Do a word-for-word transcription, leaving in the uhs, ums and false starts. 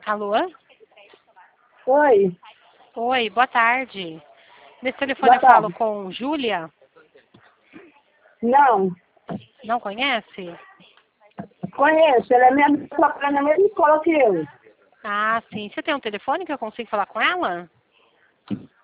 Alô? Oi. Oi, boa tarde. Nesse telefone Boa eu falo tarde. com Júlia? Não, Não conhece? conheço. Ela é minha amiga, trabalha na mesma escola que eu. Ah, sim. Você tem um telefone que eu consigo falar com ela?